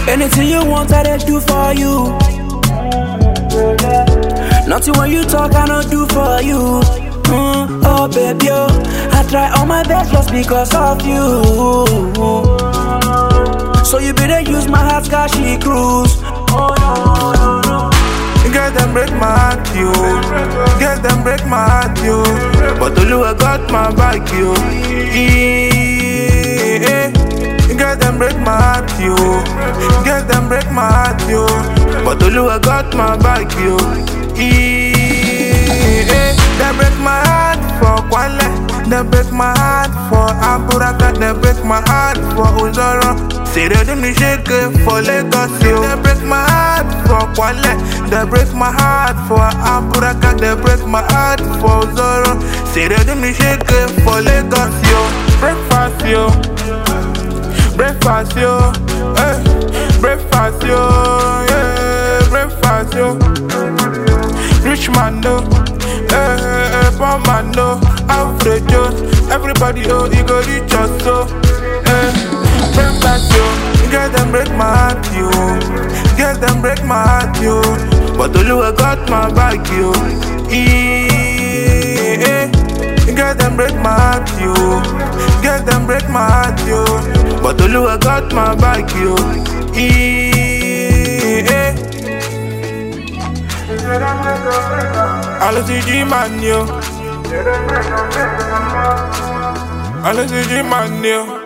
Anything you want, I dey do for you. Nothing when you talk, I don't do for you. Oh baby, oh, I try all my best just because of you. So you better use my heart, cause she cruise. Oh no. Get them break my heart, yo. Get them break my heart, yo. But Oluwa got my back, yo. Get them break my heart, yo. Get them break my heart, yo. But Oluwa got my back, yo. They break my heart for Kwale. They break my heart for Aburaka. They break my heart for Uzoro. Say they do me shake for Lagos, yo. They break my heart for Kwale. They break my heart for Aburaka. They break my heart for Uzoro. Say they do me shake for Lagos, yo. Breakfast, yo. Breakfast, yo. Breakfast, yo. Yeah, breakfast, yo. Rich man, no. Poor man, no. Alfred Jones. Everybody, oh, he go reach us, so. Breakfast, yo. Get them break my heart, yo. Get them break my heart, yo. But Oluwa got my back, yo. Get them break my heart, yo. Get them break my heart, yo. But Oluwa got my back, yo. Alles is die man, yo. Alles is die man, yo.